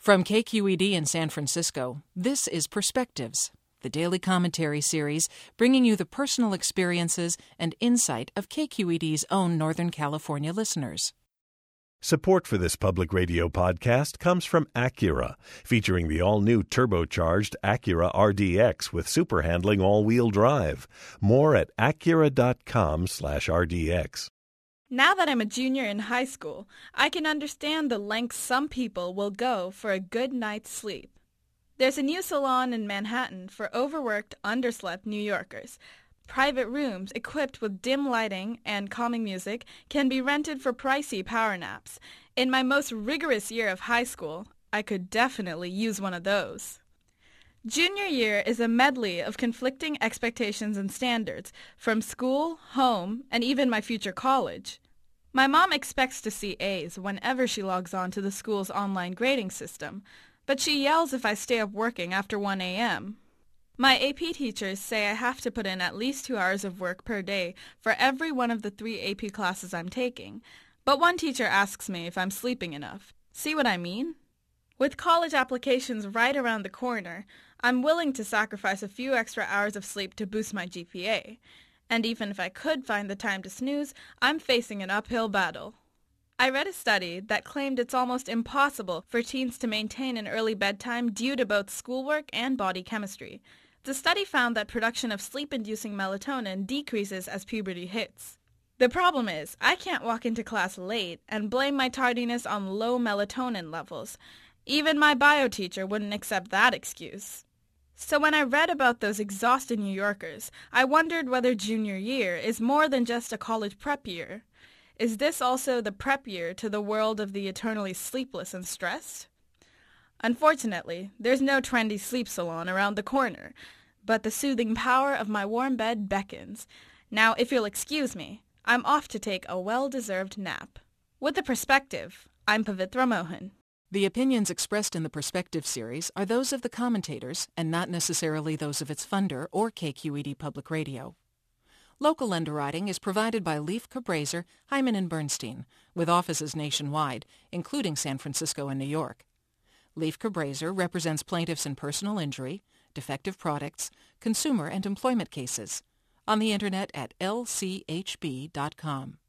From KQED in San Francisco, this is Perspectives, the daily commentary series bringing you the personal experiences and insight of KQED's own Northern California listeners. Support for this public radio podcast comes from Acura, featuring the all-new turbocharged Acura RDX with super handling all-wheel drive. More at Acura.com/RDX. Now that I'm a junior in high school, I can understand the lengths some people will go for a good night's sleep. There's a new salon in Manhattan for overworked, underslept New Yorkers. Private rooms equipped with dim lighting and calming music can be rented for pricey power naps. In my most rigorous year of high school, I could definitely use one of those. Junior year is a medley of conflicting expectations and standards from school, home, and even my future college. My mom expects to see A's whenever she logs on to the school's online grading system, but she yells if I stay up working after 1 a.m. My AP teachers say I have to put in at least 2 hours of work per day for every one of the 3 AP classes I'm taking, but one teacher asks me if I'm sleeping enough. See what I mean? With college applications right around the corner, I'm willing to sacrifice a few extra hours of sleep to boost my GPA. And even if I could find the time to snooze, I'm facing an uphill battle. I read a study that claimed it's almost impossible for teens to maintain an early bedtime due to both schoolwork and body chemistry. The study found that production of sleep-inducing melatonin decreases as puberty hits. The problem is, I can't walk into class late and blame my tardiness on low melatonin levels. Even my bio teacher wouldn't accept that excuse. So when I read about those exhausted New Yorkers, I wondered whether junior year is more than just a college prep year. Is this also the prep year to the world of the eternally sleepless and stressed? Unfortunately, there's no trendy sleep salon around the corner, but the soothing power of my warm bed beckons. Now, if you'll excuse me, I'm off to take a well-deserved nap. With a perspective, I'm Pavitra Mohan. The opinions expressed in the Perspective series are those of the commentators and not necessarily those of its funder or KQED Public Radio. Local underwriting is provided by Leif Cabraser, Hyman & Bernstein, with offices nationwide, including San Francisco and New York. Leif Cabraser represents plaintiffs in personal injury, defective products, consumer and employment cases, on the Internet at lchb.com.